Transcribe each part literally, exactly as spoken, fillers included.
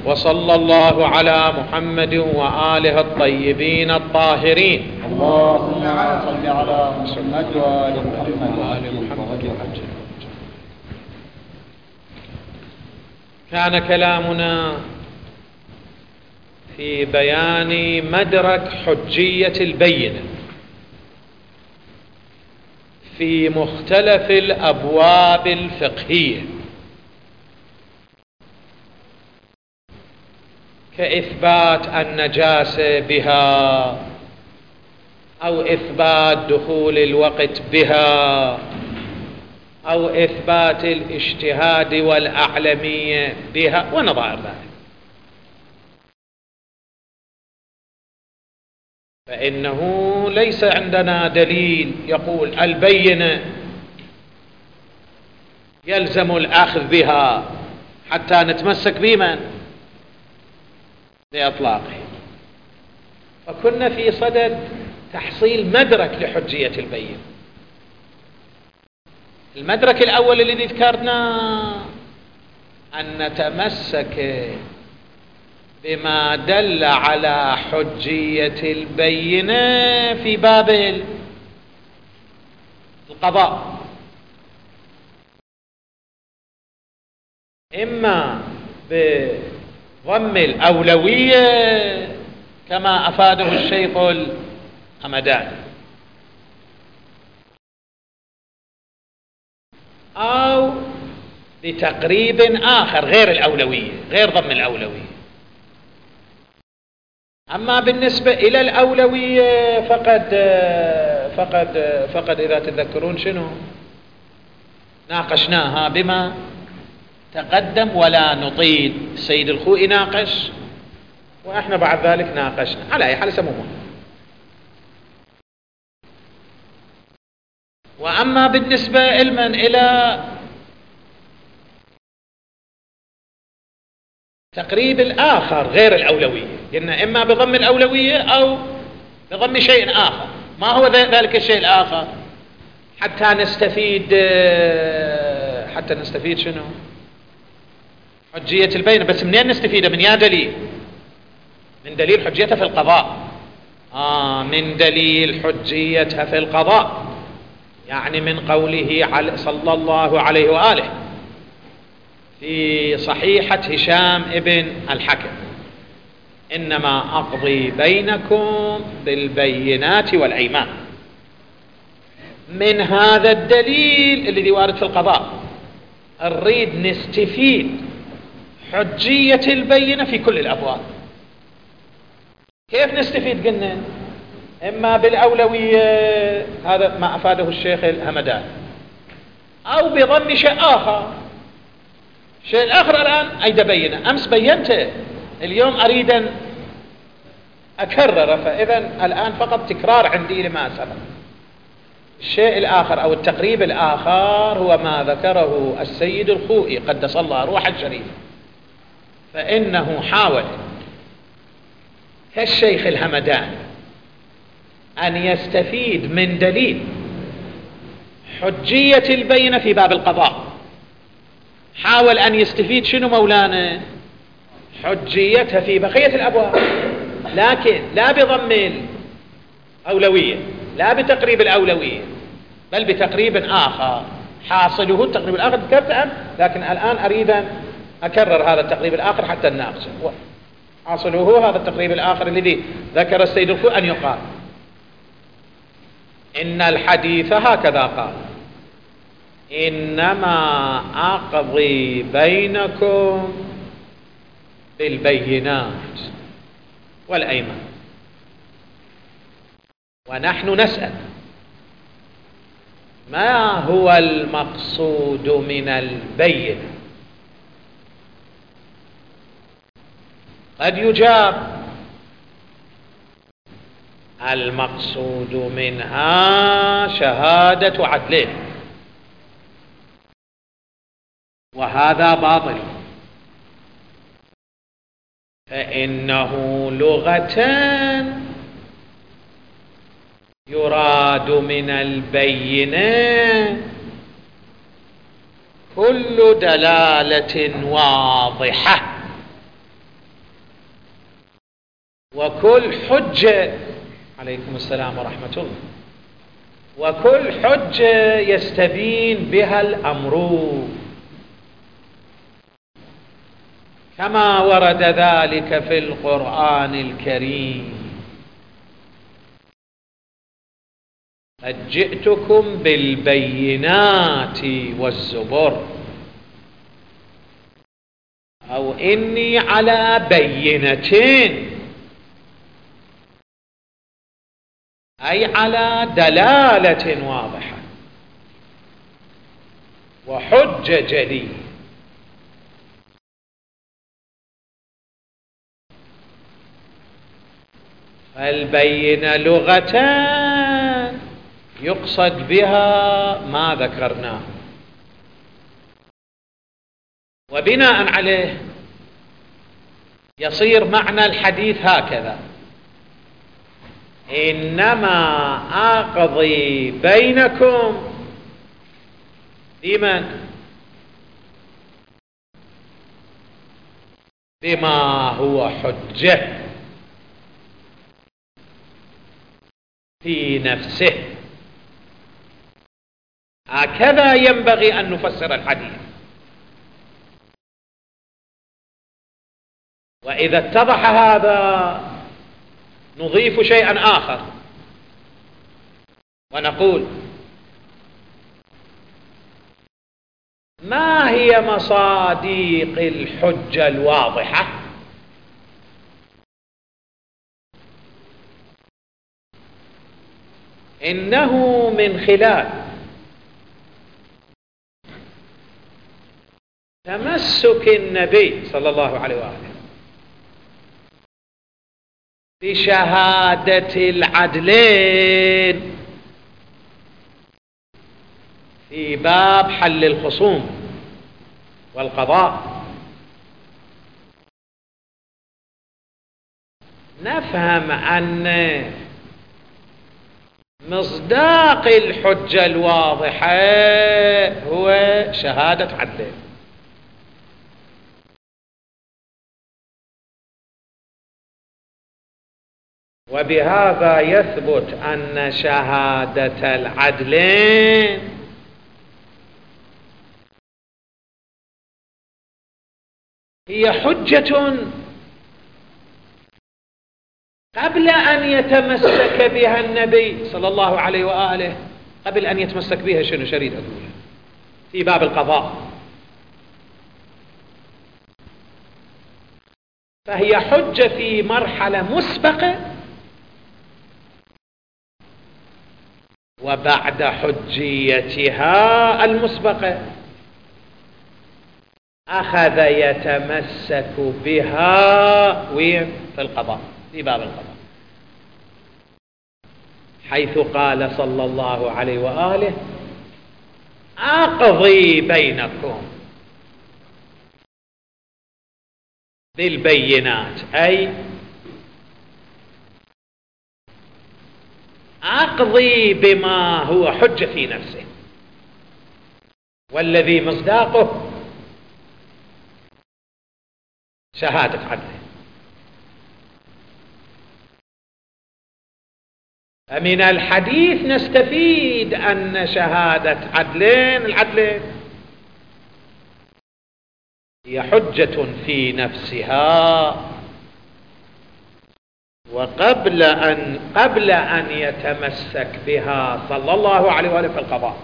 وصلى الله على محمد وآله الطيبين الطاهرين. اللهم صل على محمد وآل محمد. كان كلامنا في بيان مدرك حجية البينة في مختلف الأبواب الفقهية، كإثبات النجاسة بها أو إثبات دخول الوقت بها أو إثبات الاجتهاد والأعلمية بها ونظائر ذلك. فإنه ليس عندنا دليل يقول البينة يلزم الأخذ بها حتى نتمسك بمن بإطلاقه. فكنا في صدد تحصيل مدرك لحجية البينة. المدرك الأول الذي ذكرنا أن نتمسك بما دل على حجية البينة في باب القضاء، إما بضم الأولوية كما أفاده الشيخ الهمداني، أو بتقريب آخر غير الأولوية، غير ضم الأولوية. أما بالنسبة إلى الأولوية فقد فقد فقد إذا تذكرون شنو ناقشناها بما تقدم ولا نطيل. السيد الخوئي ناقش وإحنا بعد ذلك ناقشنا، على أي حال يسمونه. وأما بالنسبة لمن إلى تقريب الآخر غير الأولوية، قلنا إما بضم الأولوية أو بضم شيء آخر. ما هو ذلك الشيء الآخر؟ حتى نستفيد حتى نستفيد شنو؟ حجية البينة. بس منين نستفيد؟ من يا دليل؟ من دليل حجيتها في القضاء. آه من دليل حجيتها في القضاء، يعني من قوله صلى الله عليه وآله في صحيحة هشام ابن الحكم: إنما أقضي بينكم بالبينات والأيمان. من هذا الدليل الذي وارد في القضاء نريد نستفيد حجية البينة في كل الأبواب. كيف نستفيد؟ قلنا إما بالأولوية، هذا ما أفاده الشيخ الهمداني، أو بضم شيء آخر. الشيء الآخر الآن أيضا بينه، أمس بينته، اليوم أريد أن أكرر، فإذا الآن فقط تكرار عندي لما سبق. الشيء الآخر أو التقريب الآخر هو ما ذكره السيد الخوئي قدس الله روح الشريف، فإنه حاول كالشيخ الهمداني أن يستفيد من دليل حجية البينة في باب القضاء. حاول أن يستفيد شنو مولانا؟ حجيتها في بقية الأبواب، لكن لا بضم الأولوية، لا بتقريب الأولوية، بل بتقريب آخر. حاصله التقريب الآخر ذكرته أم، لكن الآن أريد أن أكرر هذا التقريب الآخر حتى نناقشه. حاصله هذا التقريب الآخر الذي ذكر السيد الخوئي أن يقال إن الحديث هكذا قال: إنما أقضي بينكم بالبينات والأيمان. ونحن نسأل ما هو المقصود من البينة؟ قد يجاب المقصود منها شهادة عدلين، وهذا باطل، فإنه لغة يراد من البينة كل دلالة واضحة وكل حجة، عليكم السلام ورحمة الله، وكل حجة يستبين بها الأمر، كما ورد ذلك في القرآن الكريم: قد جئتكم بالبينات والزبر، أو إني على بينتين، أي على دلالة واضحة وحجة جلية. فالبينة لغة يقصد بها ما ذكرناه، وبناء عليه يصير معنى الحديث هكذا: إنما أقضي بينكم بمن؟ بما هو حجة في نفسه. هكذا ينبغي أن نفسر الحديث. وإذا اتضح هذا نضيف شيئا آخر ونقول: ما هي مصادق الحجة الواضحة؟ إنه من خلال تمسك النبي صلى الله عليه وآله بشهادة العدلين في باب حل الخصوم والقضاء، نفهم أن مصداق الحجة الواضحة هو شهادة عدلين. وبهذا يثبت أن شهادة العدلين هي حجة قبل أن يتمسك بها النبي صلى الله عليه وآله. قبل أن يتمسك بها شنو شريد أقول في باب القضاء، فهي حجة في مرحلة مسبقة، وبعد حجيتها المسبقة أخذ يتمسك بها وين؟ في القضاء، في باب القضاء، حيث قال صلى الله عليه وآله: أقضي بينكم بالبينات، أي أقضي بما هو حجة في نفسه، والذي مصداقه شهادة عدل. فمن الحديث نستفيد أن شهادة عدلين العدلين هي حجة في نفسها، وقبل أن قبل أن يتمسك بها صلى الله عليه وآله في القضاء.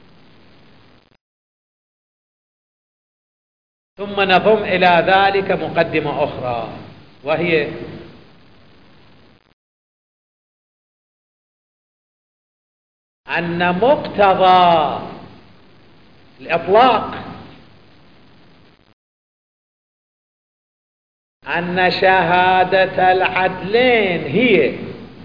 ثم نضم إلى ذلك مقدمة أخرى، وهي أن مقتضى الإطلاق أن شهادة العدلين هي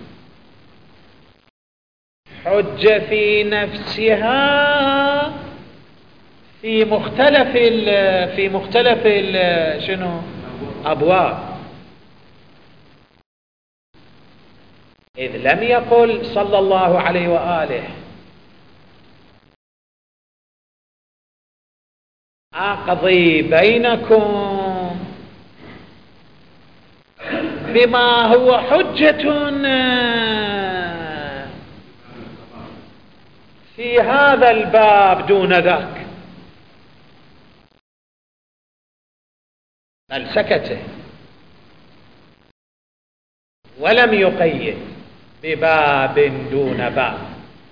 حجة في نفسها في مختلف ال في مختلف ال شنو أبواب، إذ لم يقل صلى الله عليه وآله أقضي بينكم بما هو حجة في هذا الباب دون ذاك، بل سكت ولم يقيد بباب دون باب،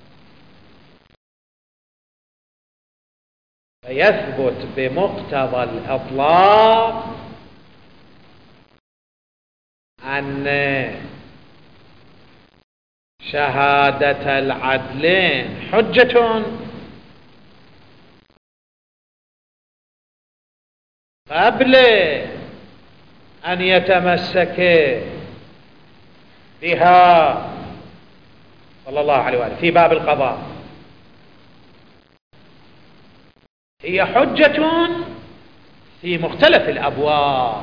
فيثبت بمقتضى الإطلاق أن شهادة العدلين حجة قبل أن يتمسك بها صلى الله عليه وآله في باب القضاء، هي حجة في مختلف الأبواب،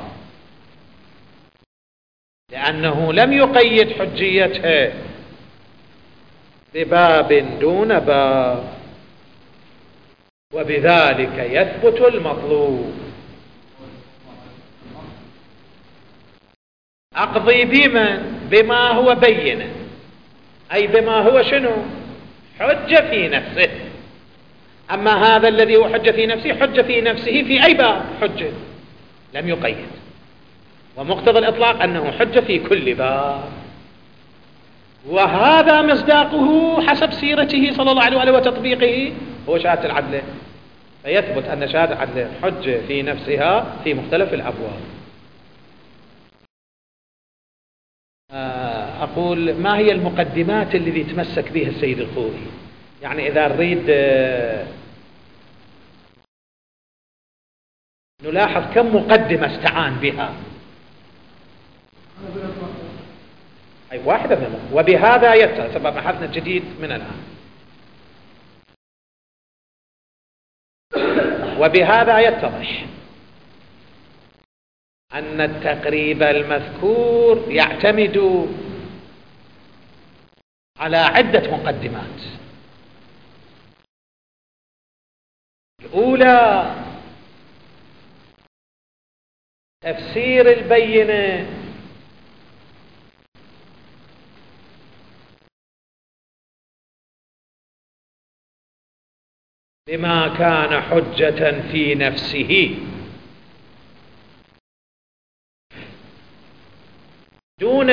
لأنه لم يقيد حجيتها بباب دون باب، وبذلك يثبت المطلوب. أقضي بمن؟ بما هو بينه، أي بما هو شنو؟ حجة في نفسه. أما هذا الذي هو حجة في نفسه، حجة في نفسه في أي باب حجة، لم يقيد، ومقتضى الإطلاق أنه حجة في كل باب، وهذا مصداقه حسب سيرته صلى الله عليه وآله وتطبيقه هو شهادة العدل، فيثبت أن شهادة العدل حجة في نفسها في مختلف الأبواب. أقول ما هي المقدمات الذي يتمسك بها السيد الخوئي؟ يعني إذا نريد نلاحظ كم مقدمة استعان بها. أي واحدة منهم. وبهذا يتضح، سبب بحثنا الجديد من الآن، وبهذا يتضح أن التقريب المذكور يعتمد على عدة مقدمات. الأولى تفسير البينة بما كان حجة في نفسه دون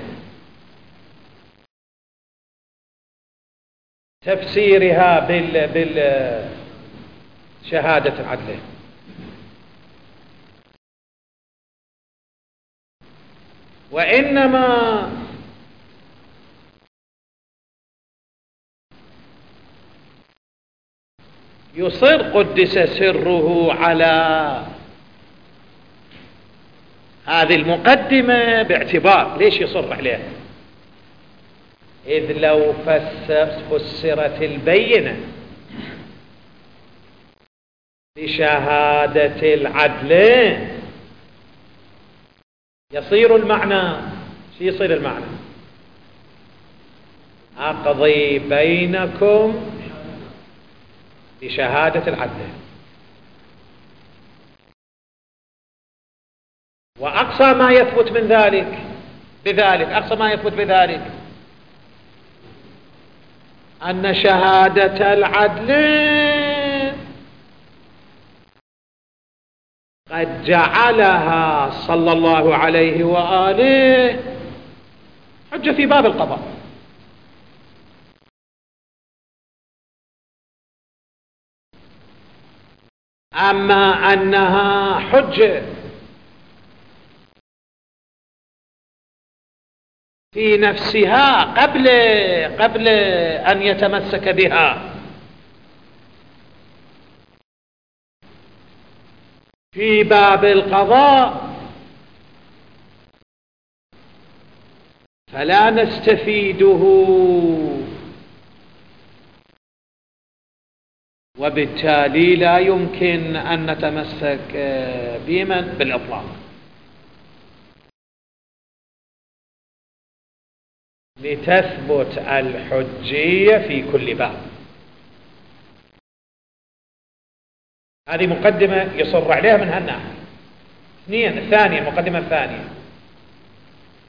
تفسيرها بال بالشهادة العدل، وإنما يصر قدس سره على هذه المقدمة باعتبار، ليش يصر عليها؟ إذ لو فسرت البينة بشهادة العدل يصير المعنى، شو يصير المعنى؟ أقضي بينكم بشهادة العدل، وأقصى ما يثبت من ذلك بذلك أقصى ما يثبت بذلك أن شهادة العدل قد جعلها صلى الله عليه وآله حجة في باب القضاء. أما أنها حجة في نفسها قبل قبل أن يتمسك بها في باب القضاء، فلا نستفيده، وبالتالي لا يمكن أن نتمسك بمن بالإطلاق. لتثبت الحجية في كل باب. هذه مقدمة يصر عليها من هالناحية. اثنين، الثانية، المقدمة الثانية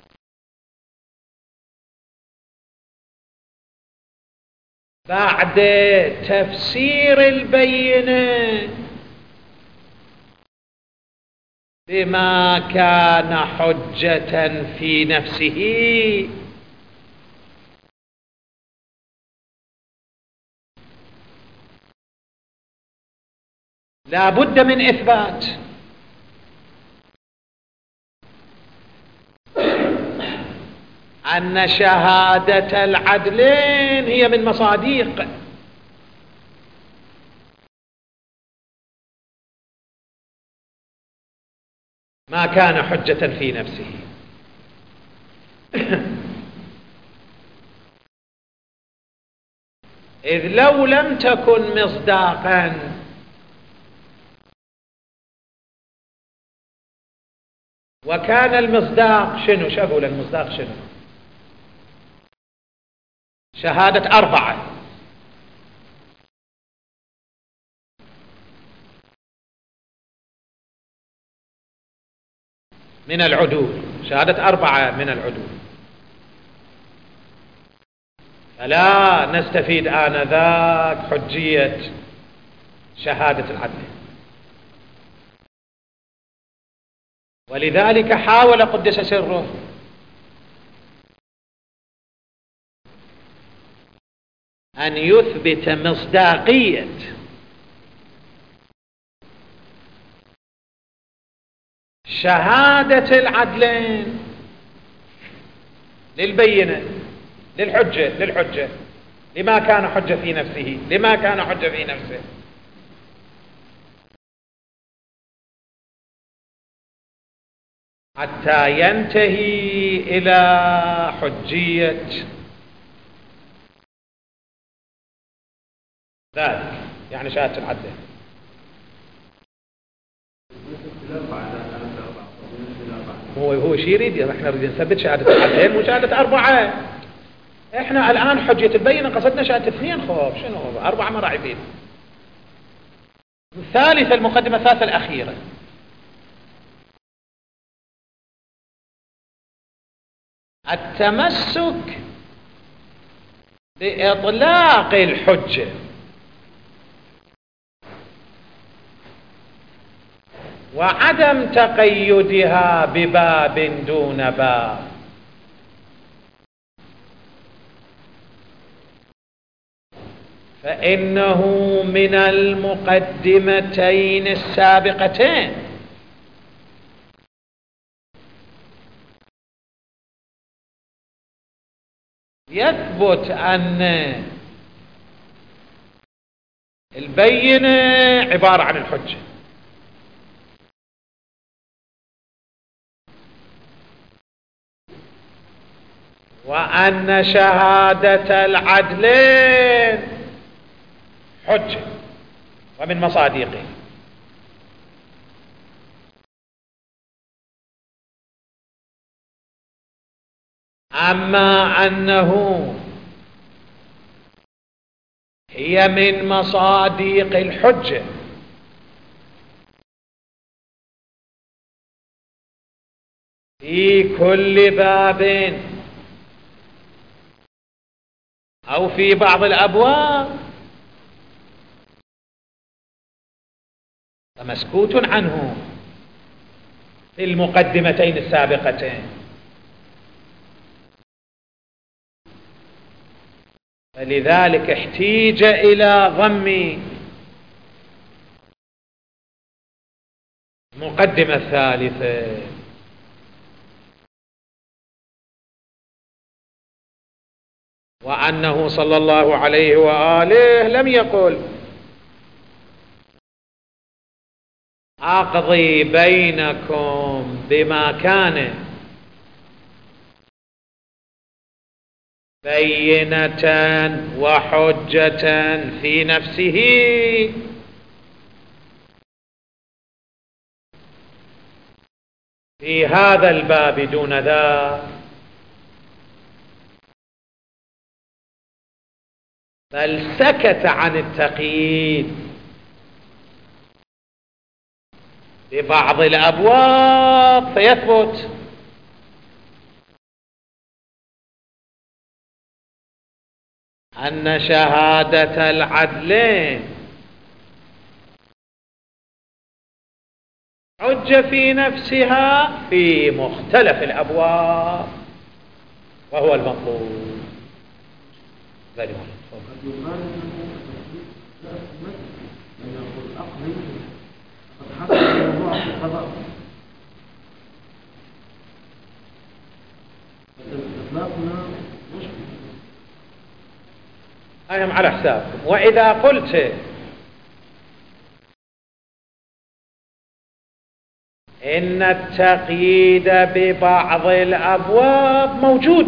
بعد تفسير البينة بما كان حجة في نفسه، لا بد من إثبات أن شهادة العدلين هي من مصاديق ما كان حجة في نفسه. إذ لو لم تكن مصداقا وكان المصداق شنو؟ شغل المصداق شنو؟ شهادة أربعة من العدول، شهادة أربعة من العدول، فلا نستفيد آنذاك حجية شهادة العدل. ولذلك حاول قدس سره أن يثبت مصداقية شهادة العدلين للبينة للحجة للحجة لما كان حجة في نفسه لما كان حجة في نفسه حتى ينتهي إلى حجية ذلك، يعني شهادة العدل. هو هو شيء يريد، احنا نريد نثبت شهادة العدلين وشهادة أربعة. احنا الآن حجية البينة قصدنا شهادة اثنين، خوف شنو أربعة ما راح يفيد. الثالثة المقدمة الثالثة الأخيرة، التمسك بإطلاق الحجة وعدم تقيدها بباب دون باب، فإنه من المقدمتين السابقتين يثبت أن البينة عبارة عن الحجة، وأن شهادة العدلين حجة ومن مصادقه. أما أنه هي من مصادق الحجة في كل باب أو في بعض الأبواب فمسكوت عنه في المقدمتين السابقتين. فلذلك احتيج إلى ضم المقدمة الثالثة، وأنه صلى الله عليه وآله لم يقل أقضي بينكم بما كان بينة وحجة في نفسه في هذا الباب دون ذا، بل سكت عن التقييد ببعض الأبواب فيثبت أن شهادة العدلين حجة في نفسها في مختلف الأبواب وهو المطلوب. ذلك أهم على حسابكم. وإذا قلت إن التقييد ببعض الأبواب موجود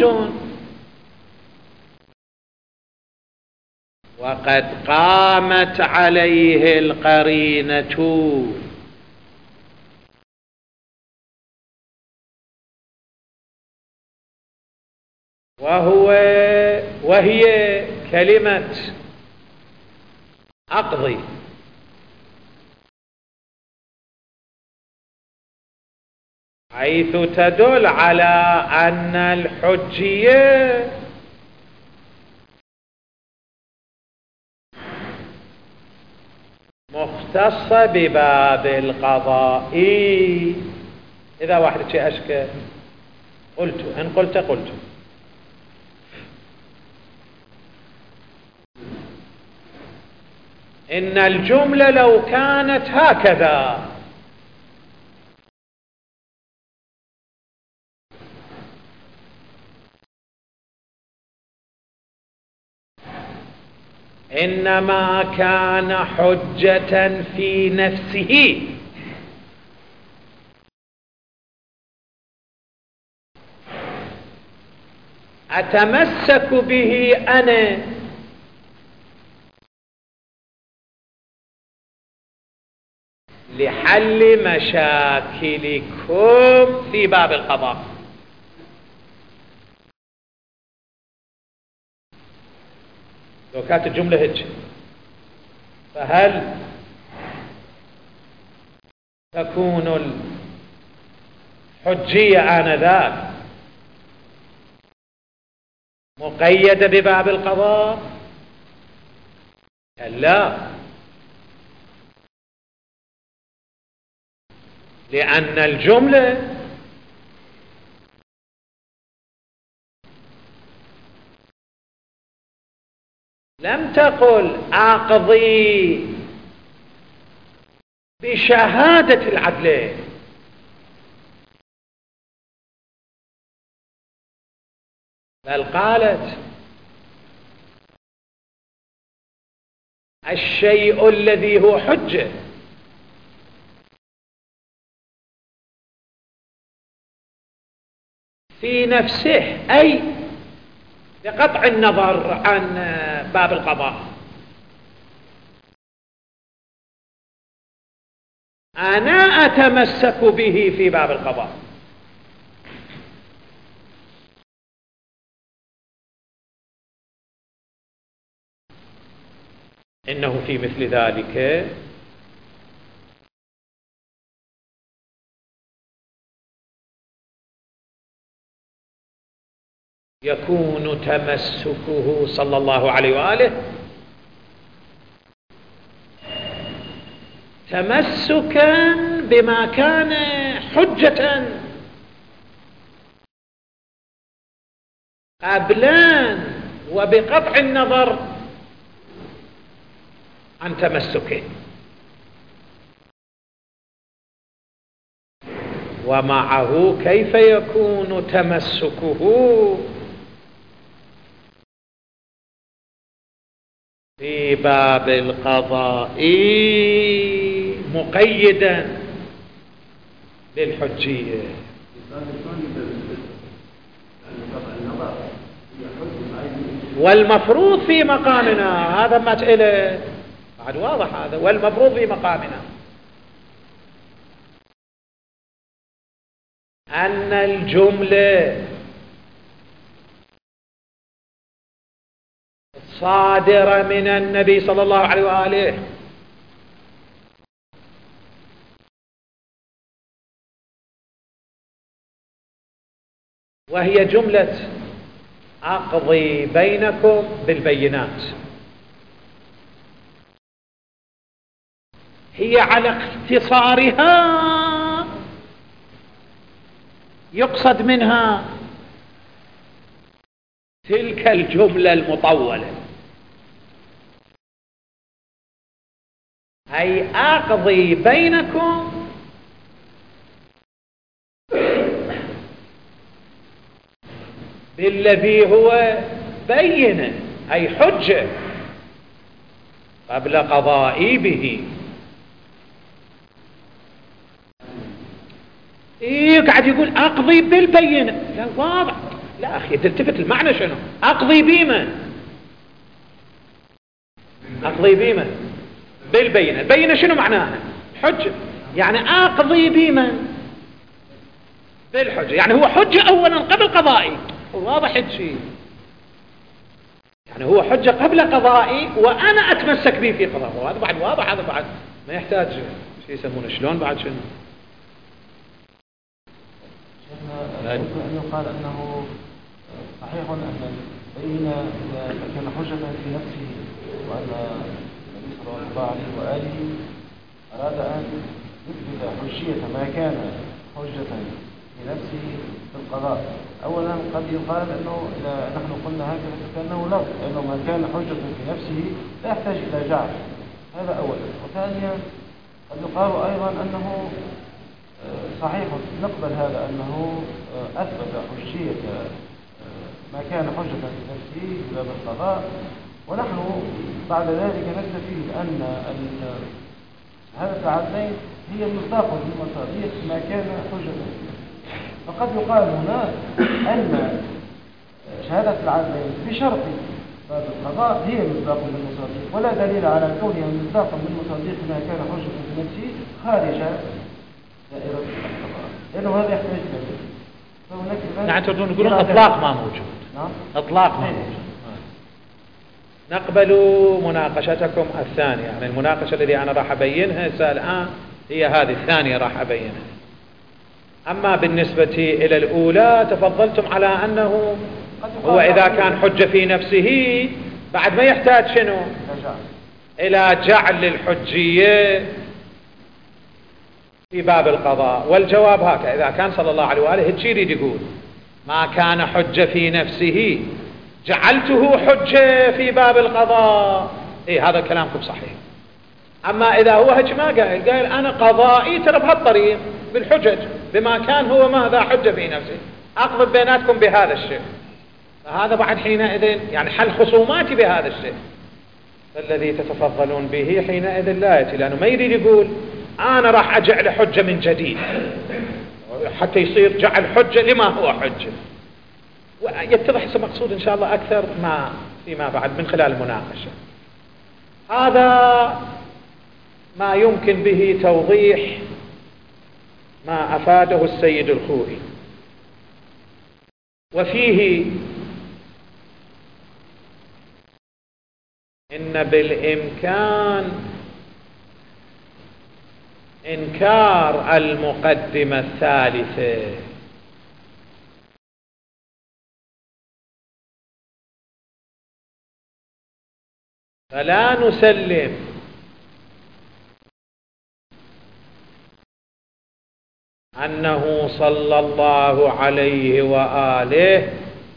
وقد قامت عليه القرينة وهو وهي كلمة أقضي، حيث تدل على أن الحجية مختصة بباب القضاء. إذا واحد شيء أشكى قلت، إن قلت قلت. إن الجملة لو كانت هكذا إنما كان حجة في نفسه أتمسك به أنا لحل مشاكلكم في باب القضاء. لو كانت الجملة هيك، فهل تكون الحجية آنذاك مقيدة بباب القضاء؟ لا، لأن الجملة لم تقل أقضي بشهادة العدل، بل قالت الشيء الذي هو حجة في نفسه، أي بقطع النظر عن باب القضاء. أنا أتمسك به في باب القضاء. إنه في مثل ذلك يكون تمسكه صلى الله عليه وآله تمسكا بما كان حجة قبلا، وبقطع النظر عن تمسكه. ومعه كيف يكون تمسكه في باب القضاء مقيدا للحجية؟ والمفروض في مقامنا هذا مسألة بعد واضح هذا، والمفروض في مقامنا أن الجملة صادرة من النبي صلى الله عليه وآله وهي جملة أقضي بينكم بالبينات، هي على اختصارها يقصد منها تلك الجملة المطولة، أي أقضي بينكم بالذي هو بينة، أي حجة، قبل قضائي به. إيه قاعد يقول أقضي بالبينة، لا واضح، لا أخي تلتفت المعنى شنو؟ أقضي بما أقضي بما بالبينة، البينة شنو معناها؟ حجة، يعني أقضي بما بالحجة، يعني هو حجة أولا قبل قضائي، واضح الشيء، يعني هو حجة قبل قضائي وأنا أتمسك به في قضاء، وهذا بعد واضح، هذا بعد ما يحتاج شيء يسمونه شلون بعد شنو. يمكن أن يقال أنه صحيح أن البينة إذا كان حجة في نفسه، وأن النبي صلى الله عليه وآله أراد أن يثبت حجية ما كان حجة في نفسه في القضاء. أولا قد يقال أنه إذا نحن قلنا هكذا فكأنه لفظ، لأنه ما كان حجة في نفسه لا يحتاج إلى جعل، هذا أولا. وثانيا قد يقال أيضا أنه صحيح نقبل هذا، أنه أثبت حجية ما كان حجة في نفسه في باب القضاء، ونحن بعد ذلك نستفيد أن هذا العدلين هي مصداق من مصادق ما كان حجة. فقد يقال هنا أن شهادة العدلين بشرط باب القضاء هي مصداق من مصادق، ولا دليل على كونها مصداقا من مصادق ما كان حجة في نفسه خارج دائرة القضاء، لأنه هذا يحتاج دليل. فهناك يعني تقولون يقولون إطلاق ما موجود. نعم إطلاق ما موجود. نقبل مناقشتكم الثانية، يعني المناقشة التي أنا راح أبينها الآن هي هذه الثانية راح أبينها. أما بالنسبة إلى الأولى تفضلتم على أنه هو إذا كان حجة في نفسه بعد ما يحتاج شنو إلى جعل الحجية في باب القضاء. والجواب هكذا، إذا كان صلى الله عليه وآله هيك يريد يقول ما كان حجة في نفسه جعلته حجة في باب القضاء، إيه هذا كلامكم صحيح. أما إذا هو هيك ما قال، قال أنا قضائي ترى بهالطريق بالحجج بما كان هو ماذا حجة في نفسه، أقضب بيناتكم بهذا الشيء، فهذا بعد حينئذ يعني حل خصوماتي بهذا الشيء، فالذي تتفضلون به حينئذ لا يأتي، لأنه ما يريد يقول أنا راح أجعل حجة من جديد حتى يصير جعل حجة لما هو حجة. ويتضح المقصود إن شاء الله أكثر ما فيما بعد من خلال المناقشة. هذا ما يمكن به توضيح ما أفاده السيد الخوئي. وفيه إن بالإمكان إنكار المقدمة الثالثة، فلا نسلم أنه صلى الله عليه وآله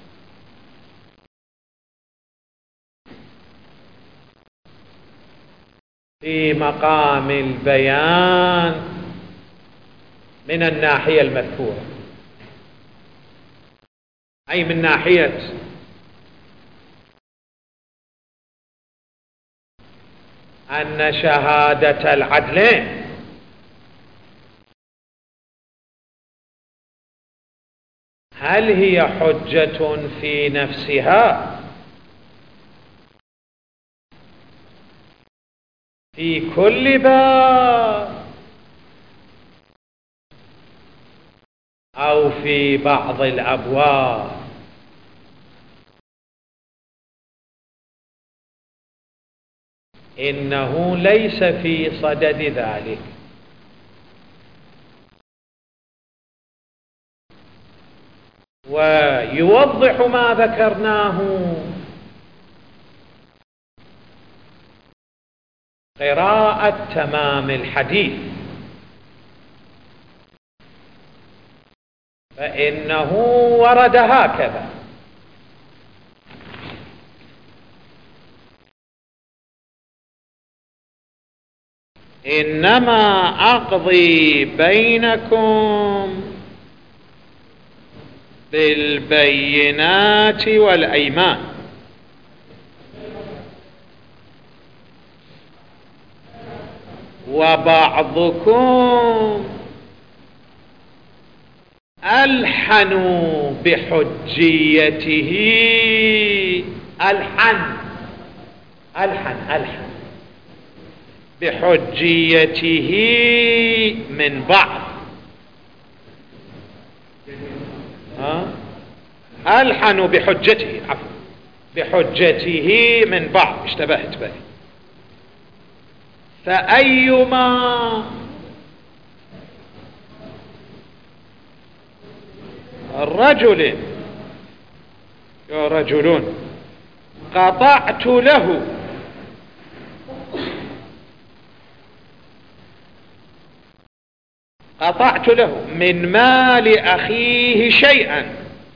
في مقام البيان من الناحية المذكورة، أي من ناحية أن شهادة العدلين هل هي حجة في نفسها في كل باب أو في بعض الأبواب؟ إنه ليس في صدد ذلك. ويوضح ما ذكرناه قراءة تمام الحديث، فإنه ورد هكذا: إنما أقضي بينكم بالبينات والأيمان، وبعضكم ألحن بحجيته. ألحن ألحن ألحن بحجيته من بعض. ها؟ ألحن بحجته، عفوا، بحجته من بعض، اشتبهت به. فأيما رجل يا رجلون قطعت له قطعت له من مال أخيه شيئا،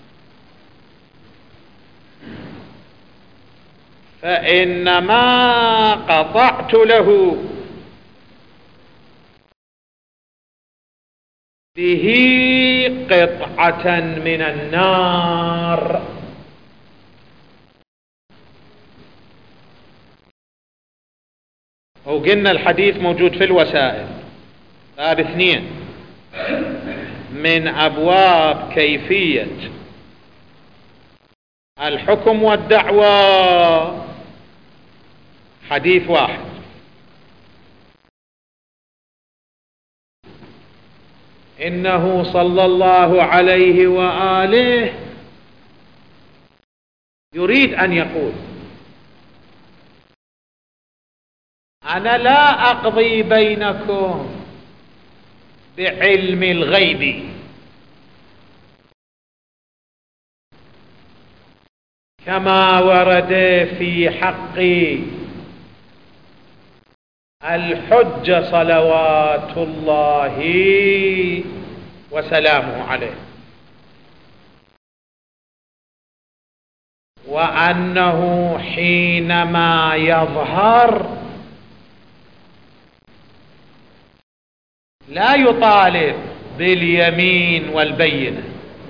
فإنما قطعت له به قطعة من النار. وقلنا الحديث موجود في الوسائل، باب اثنين من أبواب كيفية الحكم والدعوى، حديث واحد: إنه صلى الله عليه وآله يريد أن يقول: أنا لا أقضي بينكم بعلم الغيب كما ورد في حق الحجة صلوات الله وسلامه عليه، وأنه حينما يظهر لا يطالب باليمين والبينة،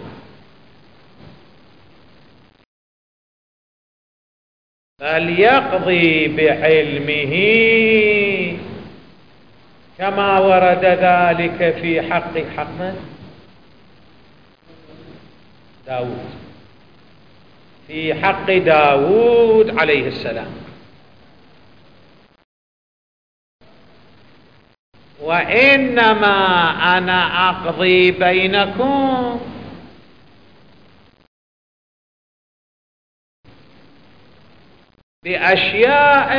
بل يقضي بعلمه كما ورد ذلك في حق حق داود، في حق داود عليه السلام: وإنما أنا أقضي بينكم بأشياء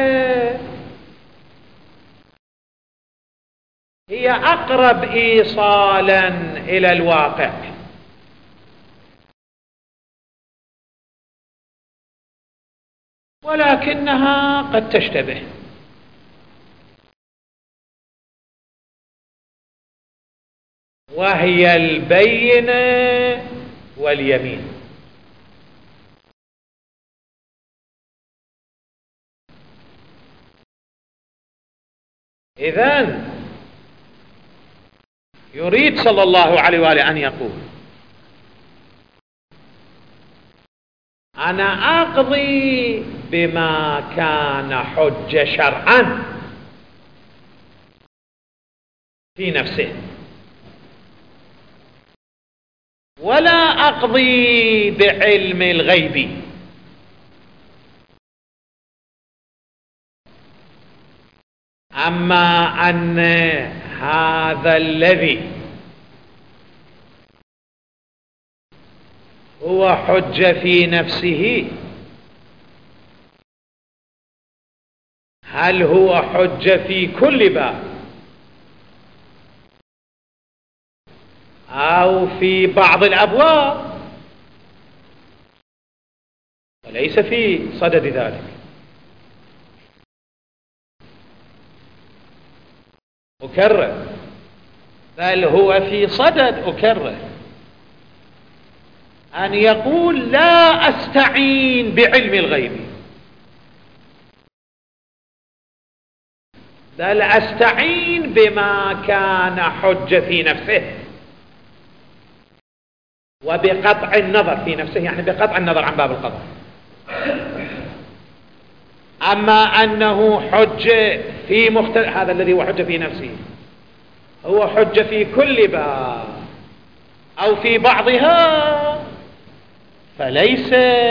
هي أقرب إيصالا إلى الواقع، ولكنها قد تشتبه، وهي البينة واليمين. إذن يريد صلى الله عليه وآله أن يقول: أنا أقضي بما كان حجة شرعا في نفسه، ولا أقضي بعلم الغيب. أما أن هذا الذي هو حجة في نفسه، هل هو حجة في كل باب أو في بعض الأبواب؟ وليس في صدد ذلك. أكرر، بل هو في صدد، أكرر، أن يقول لا أستعين بعلم الغيب، بل أستعين بما كان حجة في نفسه، وبقطع النظر في نفسه، يعني بقطع النظر عن باب القضاء. أما أنه حجة في مختلف، هذا الذي هو حجة في نفسه هو حجة في كل باب أو في بعضها، فليس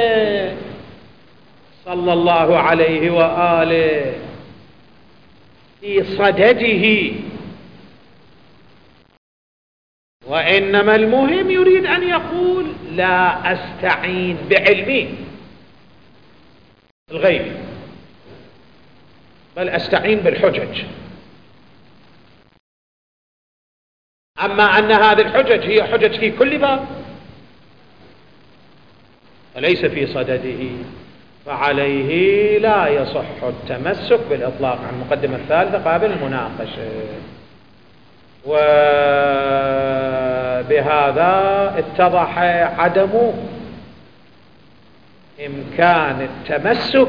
صلى الله عليه وآله في صدده، وإنما المهم يريد أن يقول لا أستعين بعلمي الغيبي، بل أستعين بالحجج. أما أن هذه الحجج هي حجج في كل باب وليس في صدده، فعليه لا يصح التمسك بالإطلاق عن المقدمة الثالثة قابل المناقشة. وبهذا اتضح عدم إمكان التمسك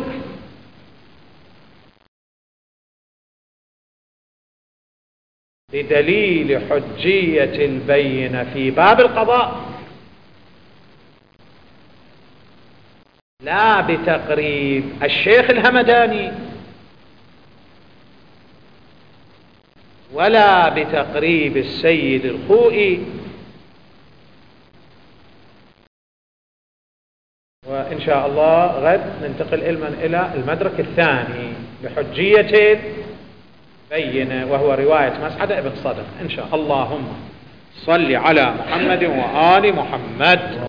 بدليل حجية البينة في باب القضاء، لا بتقريب الشيخ الهمداني ولا بتقريب السيد الخوئي. وإن شاء الله غد ننتقل إلى المدرك الثاني لحجية البينة، وهو رواية مسعد ابن صدق إن شاء الله. اللهم صل على محمد وآل محمد.